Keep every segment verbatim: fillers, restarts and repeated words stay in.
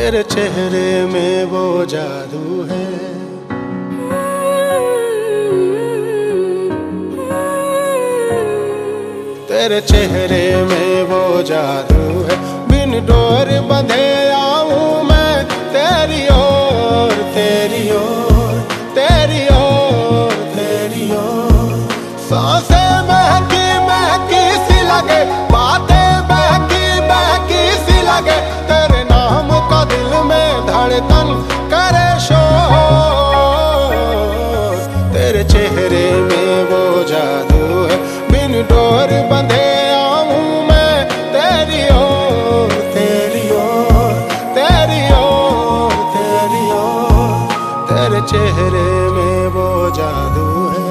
तेरे चेहरे में वो जादू है। तेरे चेहरे में वो जादू है। बिन डोर बंधे आऊं मैं तेरी ओर, तेरी ओर, तेरी ओर, तेरी ओर। सांसें महकी महकी सी लगे, बातें बहकी बहकी सी लगे। तेरे नाम का दिल में धड़कन करे शोर। तेरे चेहरे में वो जादू है। बिन डोर बंधे आऊं मैं तेरी ओर, तेरी ओर, तेरी ओर, तेरी ओर। तेरे चेहरे में वो जादू है।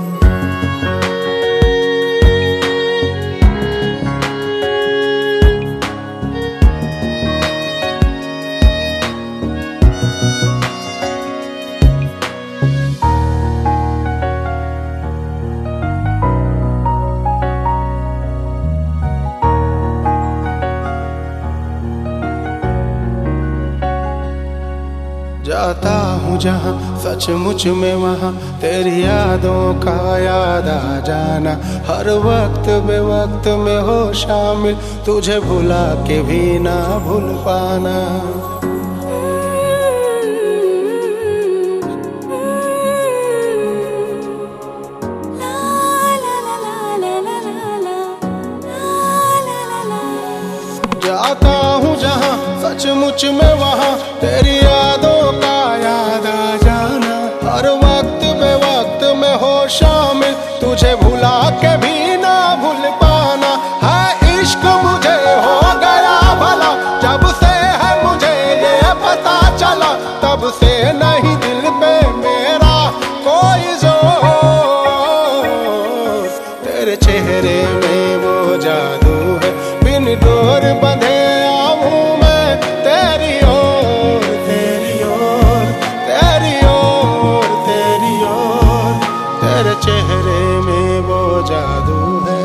जाता हूँ जहाँ सचमुच में वहाँ तेरी यादों का याद आ जाना। हर वक्त बेवक्त में हो शामिल, तुझे भुला के भी ना भूल पाना। जाता हूँ जहाँ सचमुच में वहाँ तेरी यादों का याद आ जाना। हर वक्त बेवक्त में हो शामिल, तुझे भुला के भी ना भूल पाना। है इश्क मुझे हो गया भला, जब से है मुझे ये पता चला। तब से नहीं दिल पे मेरा कोई जोर। तेरे चेहरे में वो जादू है। बिन डोर बंधे आऊं मैं तेरी ओर, तेरी ओर, तेरी ओर, तेरी ओर। तेरे चेहरे में वो जादू है।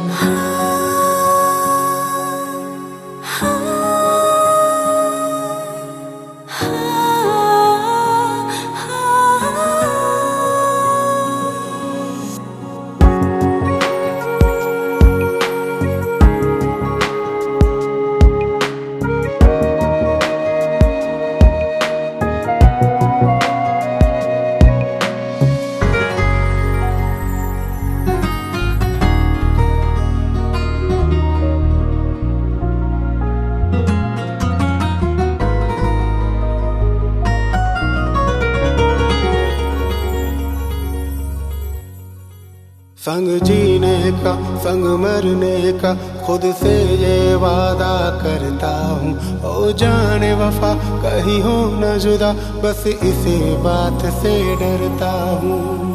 संग जीने का, संग मरने का खुद से ये वादा करता हूँ। ओ जाने वफा कहीं हो न जुदा, बस इसी बात से डरता हूँ।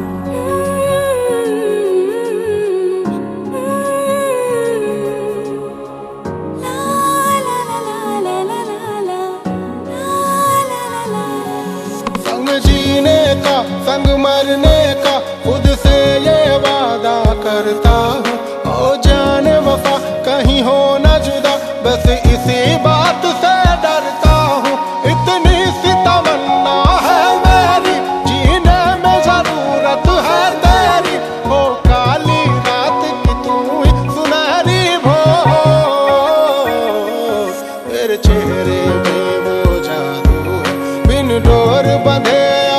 संग जीने का, संग मरने का खुद से ये वादा करता हूँ। ओ जाने वफा कहीं हो न जुदा, बस इसी बात से डरता हूँ। इतनी सी तमन्ना है मेरी, जीने में जरूरत है तेरी। हो काली रात की तू ही सुनहरी भोर। तेरे चेहरे में वो जादू है। बिन डोर बंधे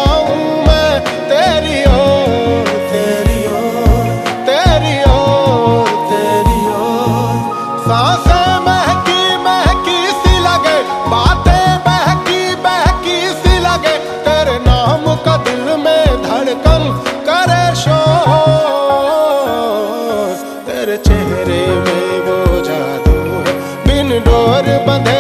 सांसें महकी महकी सी लगे, बातें बहकी बहकी सी लगे। तेरे नाम का दिल में धड़कन करे शोर। तेरे चेहरे में वो जादू है। बिन डोर बंधे